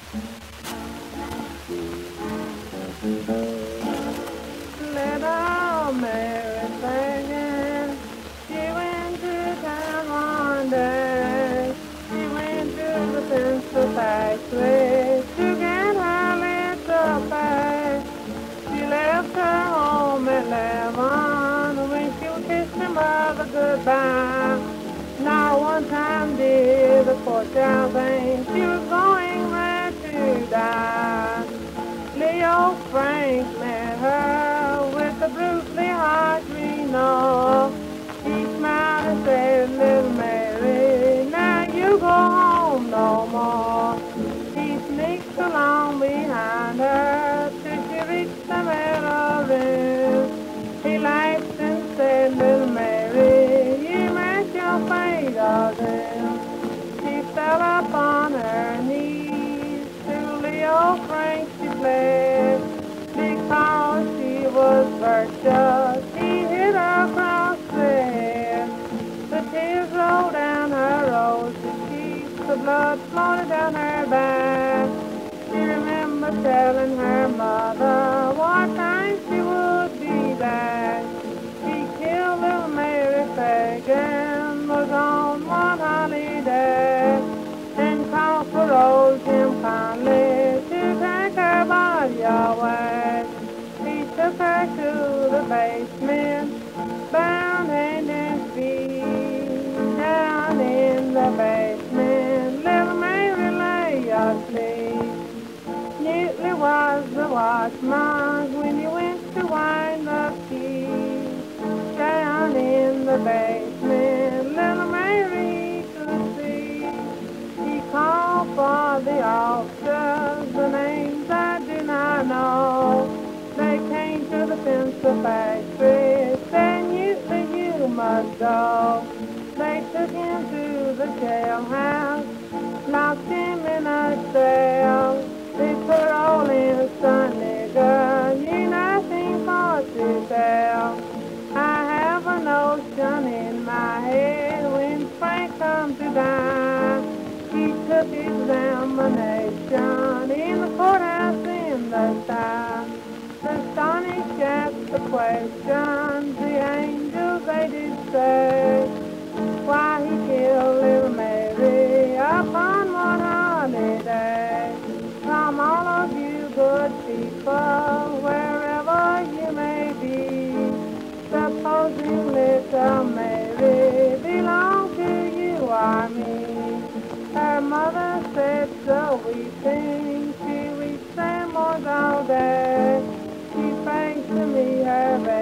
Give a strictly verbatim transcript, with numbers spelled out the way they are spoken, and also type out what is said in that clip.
Little Mary singing, she went to town one day. She went to the pencil factory to get her little pay. She left her home at eleven when she would kiss her mother goodbye. Not one time did the poor child think she was going there to die. Leo Frank met her with a brutally hard Reno. He smiled and said, little Mary, now you go home no more. He sneaked along behind her till she reached the middle room. He laughed and said, little Mary, you met your fate again. She fell upon her knees to Leo Frank she fled. Because she was virtuous, he hit her across the head. The tears rolled down her rosy cheeks, the blood floated down her back. She remembered telling her mother what time she would be back. He killed little Mary Fagan, was on one holiday, and Comfort owed him kindly to take her body away. He took her to the basement, bound hand and feet. Down in the basement, little Mary lay asleep. Neatly was the watchman when he went to wind the key. Down in the basement, little Mary could see. He called for the officers, the names I do not know. They came to the pencil factory, saying, Newtley, you must go. They took him to the jailhouse, locked him in a cell. They put her all in a Sunday girl, knew nothing for to tell. I have a notion in my head when Frank comes to die. He took examination in the courthouse in the south. Astonished at the questions, the angels they did say, why he killed little Mary upon one holiday. From all of you good people, wherever you may be, supposing little Mary belonged to you or me. Her mother said so weeping, she weeps and mourns all day. She prays to me her